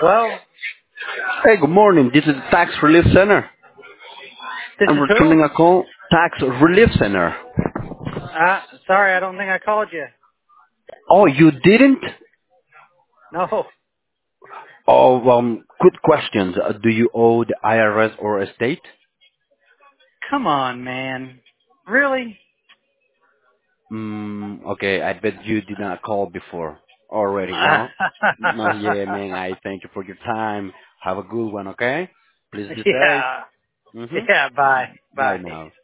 Hello? Hey, good morning. This is the Tax Relief Center. This I'm is who? returning a call. Tax Relief Center. Sorry, I don't think I called you. Oh, you didn't? No. Oh, good questions. Do you owe the IRS or estate? Come on, man. Really? Okay, I bet you did not call before already, no? No, yeah, man, I thank you for your time. Have a good one, okay? Please be safe. yeah. Mm-hmm. Yeah, bye. Bye Bye. now.